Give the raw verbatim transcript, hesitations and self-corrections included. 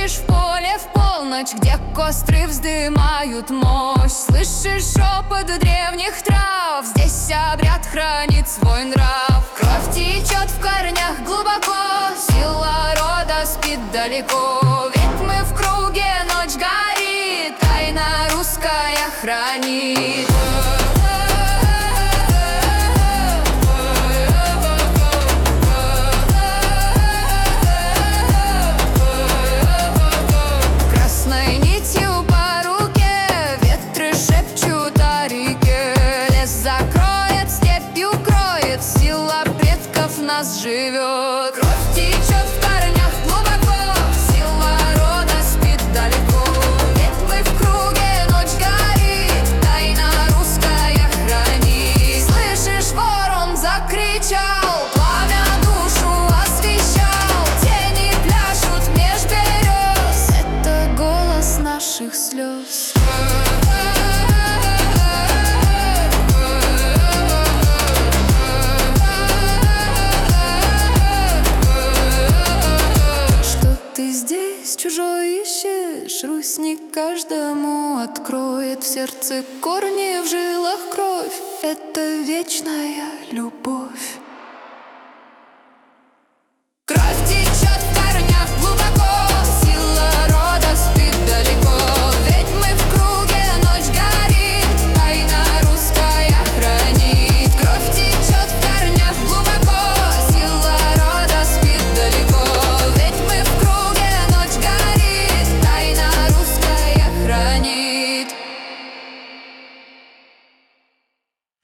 Бродишь в поле в полночь, где костры вздымают мощь. Слышишь шепот древних трав, здесь обряд хранит свой нрав. Кровь течет в корнях глубоко, сила рода спит далеко. Ведь мы в круге, ночь горит, тайна русская хранит. Красной нитью по руке ветры шепчут о реке. Лес закроет, степь укроет, сила предков нас живет. Кровь течет в корнях глубоко, сила рода спит далеко. Ведь мы в круге, ночь горит, тайна русская хранит. Слышишь, ворон закричал, пламя душу освещал. Тени пляшут меж берез, это голос наших слез. Что ты здесь чужой ищешь? Русь не каждому откроет. В сердце корни, в жилах кровь, это вечная любовь.